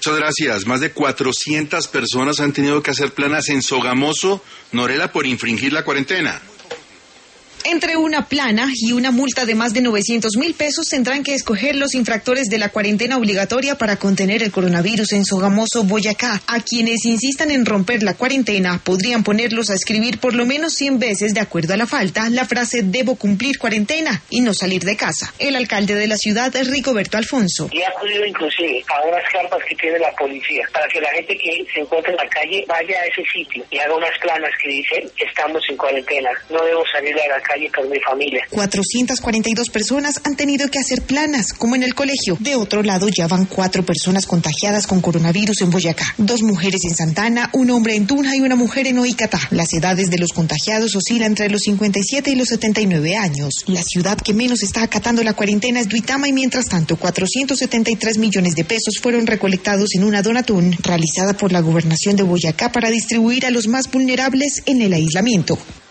Muchas gracias. Más de 400 personas han tenido que hacer planas en Sogamoso, Norela, por infringir la cuarentena. Entre una plana y una multa de más de 900.000 pesos tendrán que escoger los infractores de la cuarentena obligatoria para contener el coronavirus en Sogamoso, Boyacá. A quienes insistan en romper la cuarentena podrían ponerlos a escribir por lo menos 100 veces, de acuerdo a la falta, la frase "debo cumplir cuarentena" y no salir de casa. El alcalde de la ciudad es Rigoberto Alfonso. Y ha acudido inclusive a unas carpas que tiene la policía para que la gente que se encuentre en la calle vaya a ese sitio y haga unas planas que dicen "estamos en cuarentena, no debo salir a la calle con mi familia". 442 personas han tenido que hacer planas, como en el colegio. De otro lado, ya van 4 personas contagiadas con coronavirus en Boyacá. 2 mujeres en Santana, un hombre en Tunja y una mujer en Oicatá. Las edades de los contagiados oscilan entre los 57 y los 79 años. La ciudad que menos está acatando la cuarentena es Duitama, y mientras tanto, 473 millones de pesos fueron recolectados en una donatón realizada por la gobernación de Boyacá para distribuir a los más vulnerables en el aislamiento.